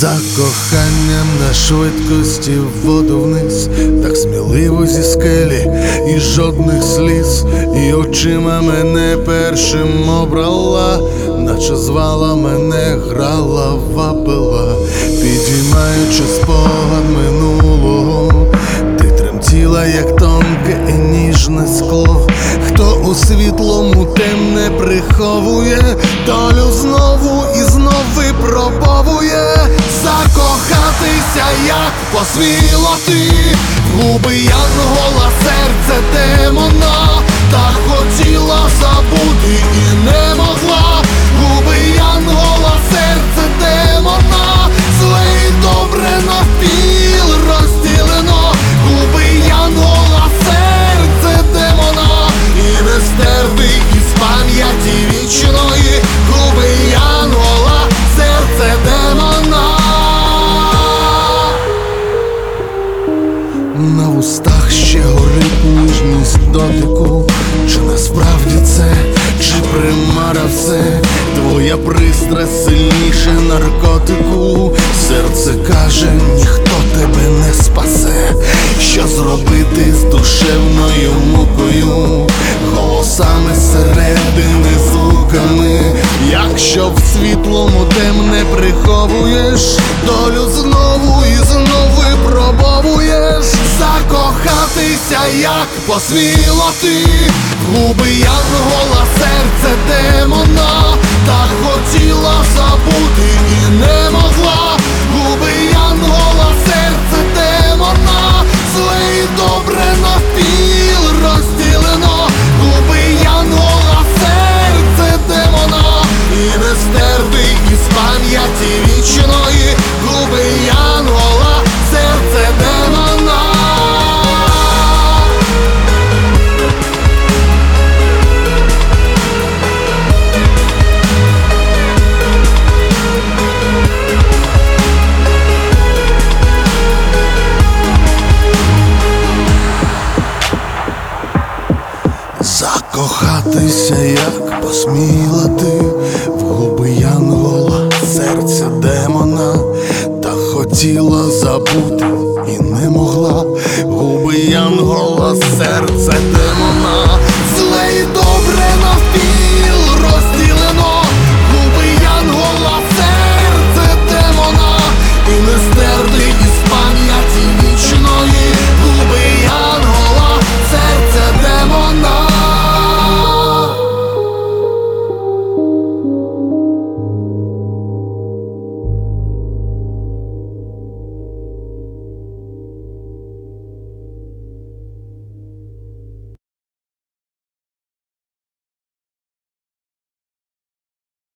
За коханням на швидкості в воду вниз, так сміливо зі скелі і жодних сліз, і очима мене першим обрала, наче звала мене, грала, вабила, підіймаючи спогад минулого. Ти тремтіла, як тонке і ніжне скло. Хто у світлому темне приховує, долю знову і знов випробовує. Закохатися, як посміла ти, в губи янгола, серце демона. Так хотіла забути і не могла. Губи янгола, серце демона. Зле і добре навпіл розділено. Губи янгола, серце демона. І не стерти із пам'яті вічної. Губи янгола, серце демона. На вустах ще горить ніжність дотику. Чи насправді це, чи примара все? Твоя пристрасть сильніше наркотику. Серце каже, ніхто тебе не спасе. Що зробити з душевною мукою, голосами середини, звуками? Якщо в світлому темне приховуєш, долю знову і знов випробовуєш. Закохатися, як посміла ти, в губи янгола, серце демона. Так хотіла забути і не могла. Губи янгола, серце демона. Зле і добре навпіл розділено. Губи янгола, серце демона. І не стерти із пам'яті вічної. Губи янгола, серце демона. Закохатися, як посміла ти, в губи янгола, серце демона. Та хотіла забути і не могла. Губи янгола, серце демона.